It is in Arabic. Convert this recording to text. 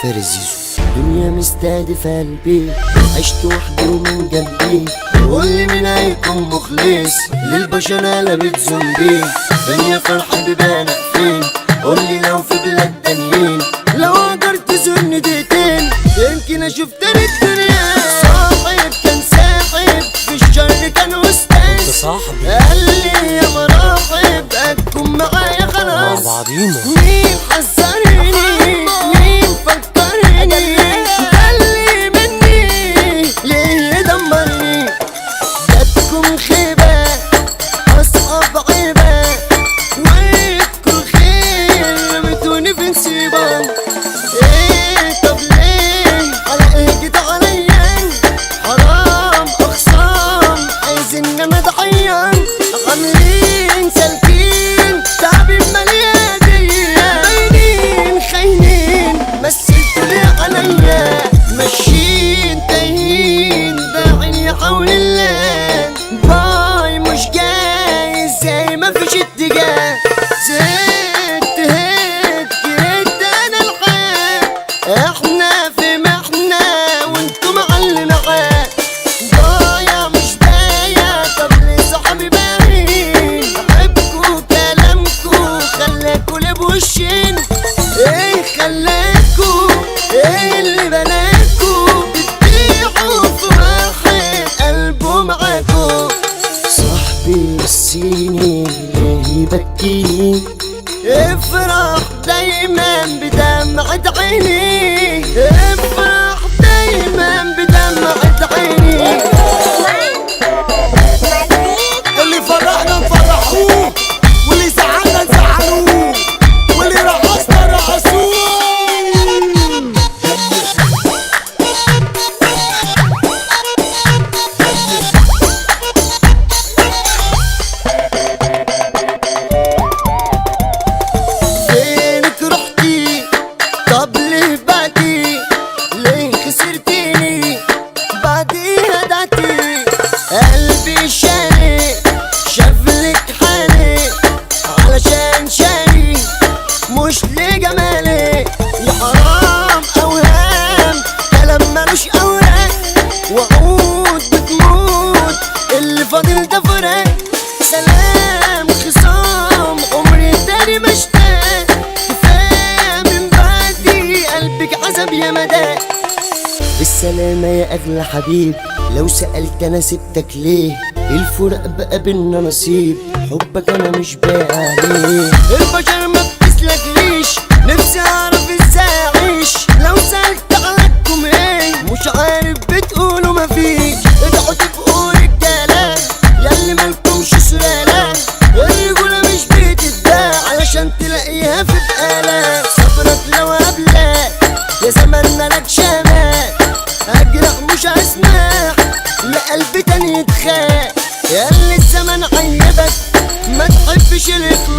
فارس زيزو. دنيا مستهدفة قلبي، عشت وحدي ومن جنبي، قولي مين هيكون مخلص للبشر قلبت زومبي. دنيا فرحة بيبانك فين؟ قولي لو في بلاد تانيين، لو قدرت تزورني دقيقتين يمكن اشوف تاني الدنيا. صاحب كان ساحب في الشر كان استاذ، قال لي يا مراحب هتكون معايا خلاص. مع بعضينا مين حذرني؟ مين فكرني؟ قالي مني ليه يدمرني؟ جاتكم خيبة أصعب عيبة، ويبكوا الخير رميتوني في نسيبة. ايه طب ليه على ايه جيت عليا؟ حرام أخصام عايزين أنا ضحية، عاملين سالكين تعبين مليانية، باينين خاينين مثلتوا ليه عليا؟ ماشيين تايهين باعين يا حول الله، باي مش جاي زي ما فيش اتجاه. زهقت هيت جريت انا الحال، احنا في محنة وانتوا معلم عاد، ضايع مش بايع. طب ليه صحابي باين؟ بحبكوا كلامكوا خلاكوا ليه بوشين؟ ايه خلاكوا؟ ايه اللي بلاكوا بتبيعوا في واحد قلبه معاكوا؟ صاحبي نسيني ليه يبكيني؟ افرح دايما بدمعة عيني، افرح دايما بدمعة عيني. اللي فرحنا نفرحوه، واللي زعلنا نزعلوه، واللي رقصنا رقصوه. فينك رحتي؟ طب ليه بعدي؟ ليه خسرتيني؟ بعدي هدعتي قلبي شاني، شافلك حالي علشان شاني مش لجمالي. يا حرام اوهام كلام ملوش اوراق، وعود بتموت اللي فاضل ده فراق. سلام خصام عمري تاني مشتاق، كفايه من بعدي قلبك عذب يا مدى. بالسلامة يا أغلى حبيب، لو سألت أنا سبتك ليه؟ الفرق بقى بينا نصيب، حبك أنا مش باقي عليه. البشر ما بتسلكليش، نفسي أعرف إزاي أعيش. لو سألت عليكم إيه مش عارف بتقولوا مفيش. ادعوا تبقوا رجالة ياللي مالكمش سلالة، الرجولة مش بتتباع علشان تلاقيها في بقالة. صبرك لو قبلك يا زمان مالك شمال، أجرح مش هسمح لقلبي تاني يتخاق. ياللي الزمن عيبك ما تحبش الإخلاص.